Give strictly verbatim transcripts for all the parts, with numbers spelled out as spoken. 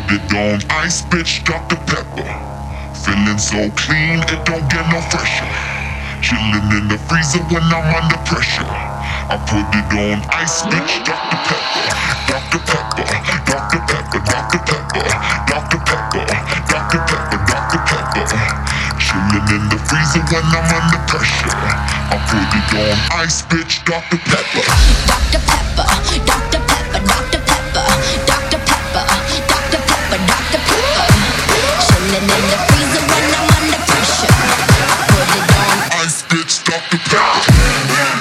it on ice, bitch, Doctor Pepper. Feeling so clean, it don't get no fresher. Chillin' in the freezer when I'm under pressure. I put it on ice, bitch, Doctor Pepper. Doctor Pepper, Doctor Pepper, Doctor Pepper, Doctor Pepper, Doctor Pepper, Doctor Pepper. Chillin' in the freezer when I'm under pressure. I put it on ice, bitch, Doctor Pepper. Doctor Pepper, Doctor Pepper, Doctor Pepper, Doctor Pepper, Doctor Pepper, Doctor Pepper. Chillin' in the freezer when I'm under pressure. I put it on ice, bitch, Doctor Pepper.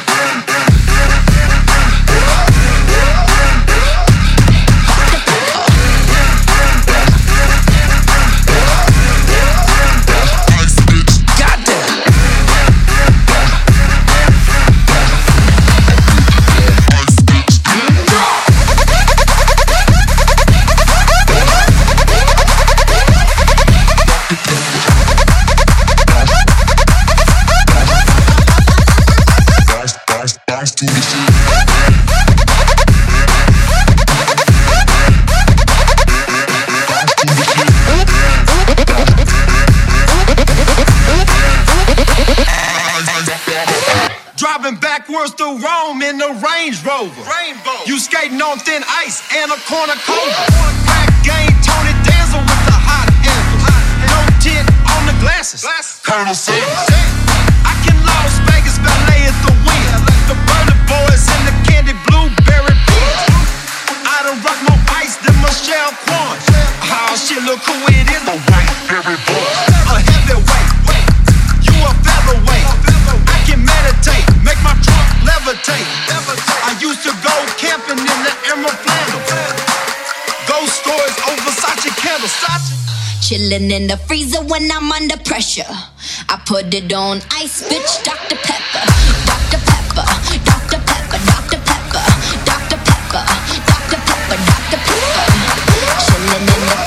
Driving backwards through Rome in the Range Rover. Rainbow. You skating on thin ice and a cornucopia. Crack game, Tony Danza with the hot angles. No tint on the glasses. Colonel Sanders. I can Las Vegas ballet at the wheel. The Burner Boys and the Candy Blueberry Beach. I done rock more ice than Michelle Kwan. Oh shit, look who it is. The white berry boy. A heavyweight. You a featherweight. I can meditate, make my trunk levitate. I used to go camping in the Emerald Flannel. Ghost stories over Versace candles. chillin' in the freezer when I'm under pressure. I put it on ice, bitch, Doctor Pepper. Doctor Pepper, Doctor Pepper, Doctor Pepper, Doctor Pepper, Doctor Pepper, Doctor Pepper. Chillin' in the